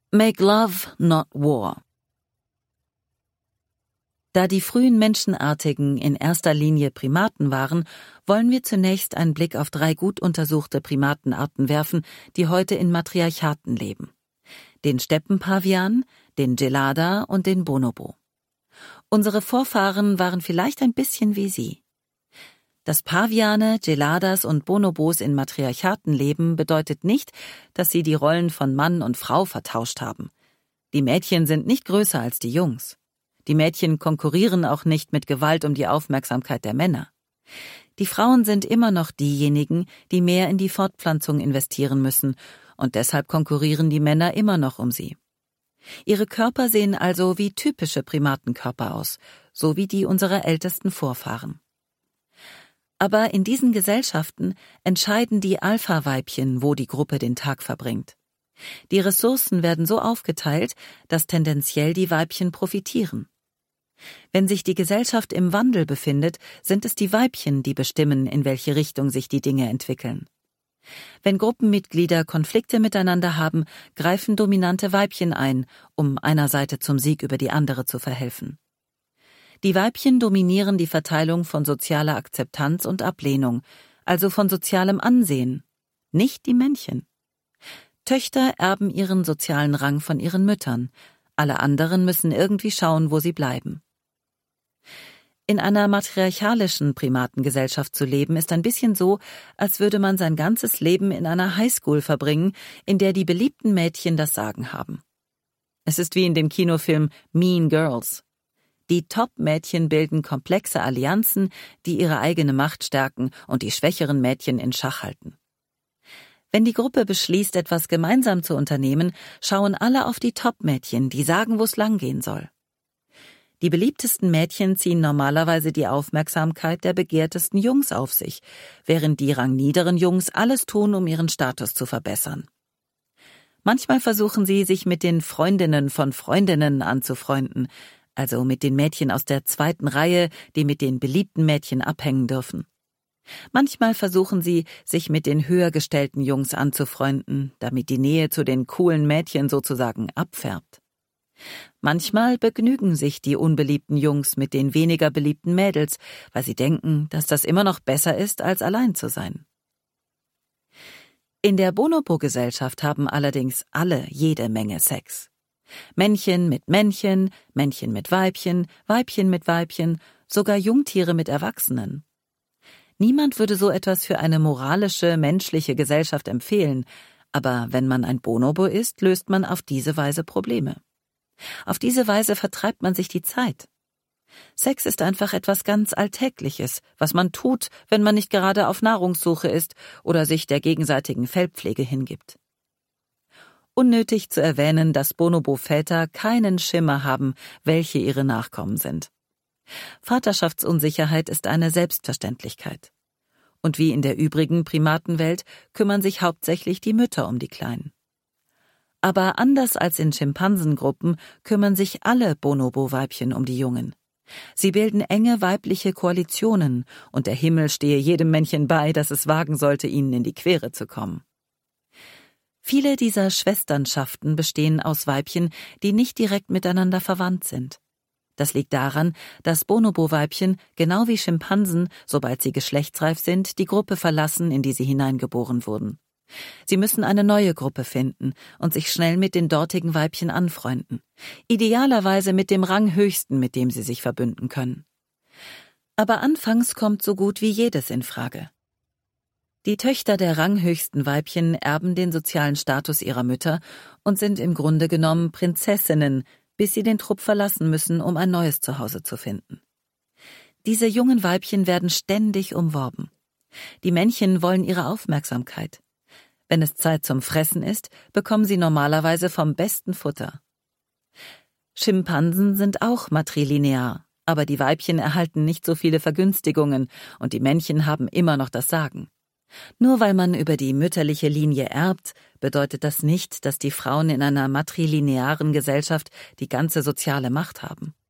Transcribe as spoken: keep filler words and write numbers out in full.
Make love, not war. Da die frühen Menschenartigen in erster Linie Primaten waren, wollen wir zunächst einen Blick auf drei gut untersuchte Primatenarten werfen, die heute in Matriarchaten leben: den Steppenpavian, den Gelada und den Bonobo. Unsere Vorfahren waren vielleicht ein bisschen wie sie. Dass Paviane, Geladas und Bonobos in Matriarchaten leben, bedeutet nicht, dass sie die Rollen von Mann und Frau vertauscht haben. Die Mädchen sind nicht größer als die Jungs. Die Mädchen konkurrieren auch nicht mit Gewalt um die Aufmerksamkeit der Männer. Die Frauen sind immer noch diejenigen, die mehr in die Fortpflanzung investieren müssen, und deshalb konkurrieren die Männer immer noch um sie. Ihre Körper sehen also wie typische Primatenkörper aus, so wie die unserer ältesten Vorfahren. Aber in diesen Gesellschaften entscheiden die Alpha-Weibchen, wo die Gruppe den Tag verbringt. Die Ressourcen werden so aufgeteilt, dass tendenziell die Weibchen profitieren. Wenn sich die Gesellschaft im Wandel befindet, sind es die Weibchen, die bestimmen, in welche Richtung sich die Dinge entwickeln. Wenn Gruppenmitglieder Konflikte miteinander haben, greifen dominante Weibchen ein, um einer Seite zum Sieg über die andere zu verhelfen. Die Weibchen dominieren die Verteilung von sozialer Akzeptanz und Ablehnung, also von sozialem Ansehen, nicht die Männchen. Töchter erben ihren sozialen Rang von ihren Müttern, alle anderen müssen irgendwie schauen, wo sie bleiben. In einer matriarchalischen Primatengesellschaft zu leben, ist ein bisschen so, als würde man sein ganzes Leben in einer Highschool verbringen, in der die beliebten Mädchen das Sagen haben. Es ist wie in dem Kinofilm Mean Girls. Die Top-Mädchen bilden komplexe Allianzen, die ihre eigene Macht stärken und die schwächeren Mädchen in Schach halten. Wenn die Gruppe beschließt, etwas gemeinsam zu unternehmen, schauen alle auf die Top-Mädchen, die sagen, wo es langgehen soll. Die beliebtesten Mädchen ziehen normalerweise die Aufmerksamkeit der begehrtesten Jungs auf sich, während die rangniederen Jungs alles tun, um ihren Status zu verbessern. Manchmal versuchen sie, sich mit den Freundinnen von Freundinnen anzufreunden, also mit den Mädchen aus der zweiten Reihe, die mit den beliebten Mädchen abhängen dürfen. Manchmal versuchen sie, sich mit den höher gestellten Jungs anzufreunden, damit die Nähe zu den coolen Mädchen sozusagen abfärbt. Manchmal begnügen sich die unbeliebten Jungs mit den weniger beliebten Mädels, weil sie denken, dass das immer noch besser ist, als allein zu sein. In der Bonobo-Gesellschaft haben allerdings alle jede Menge Sex. Männchen mit Männchen, Männchen mit Weibchen, Weibchen mit Weibchen, sogar Jungtiere mit Erwachsenen. Niemand würde so etwas für eine moralische, menschliche Gesellschaft empfehlen, aber wenn man ein Bonobo ist, löst man auf diese Weise Probleme. Auf diese Weise vertreibt man sich die Zeit. Sex ist einfach etwas ganz Alltägliches, was man tut, wenn man nicht gerade auf Nahrungssuche ist oder sich der gegenseitigen Fellpflege hingibt. Unnötig zu erwähnen, dass Bonobo-Väter keinen Schimmer haben, welche ihre Nachkommen sind. Vaterschaftsunsicherheit ist eine Selbstverständlichkeit. Und wie in der übrigen Primatenwelt kümmern sich hauptsächlich die Mütter um die Kleinen. Aber anders als in Schimpansengruppen kümmern sich alle Bonobo-Weibchen um die Jungen. Sie bilden enge weibliche Koalitionen, und der Himmel stehe jedem Männchen bei, das es wagen sollte, ihnen in die Quere zu kommen. Viele dieser Schwesternschaften bestehen aus Weibchen, die nicht direkt miteinander verwandt sind. Das liegt daran, dass Bonobo-Weibchen, genau wie Schimpansen, sobald sie geschlechtsreif sind, die Gruppe verlassen, in die sie hineingeboren wurden. Sie müssen eine neue Gruppe finden und sich schnell mit den dortigen Weibchen anfreunden, idealerweise mit dem Ranghöchsten, mit dem sie sich verbünden können. Aber anfangs kommt so gut wie jedes in Frage. Die Töchter der ranghöchsten Weibchen erben den sozialen Status ihrer Mütter und sind im Grunde genommen Prinzessinnen, bis sie den Trupp verlassen müssen, um ein neues Zuhause zu finden. Diese jungen Weibchen werden ständig umworben. Die Männchen wollen ihre Aufmerksamkeit. Wenn es Zeit zum Fressen ist, bekommen sie normalerweise vom besten Futter. Schimpansen sind auch matrilinear, aber die Weibchen erhalten nicht so viele Vergünstigungen und die Männchen haben immer noch das Sagen. Nur weil man über die mütterliche Linie erbt, bedeutet das nicht, dass die Frauen in einer matrilinearen Gesellschaft die ganze soziale Macht haben.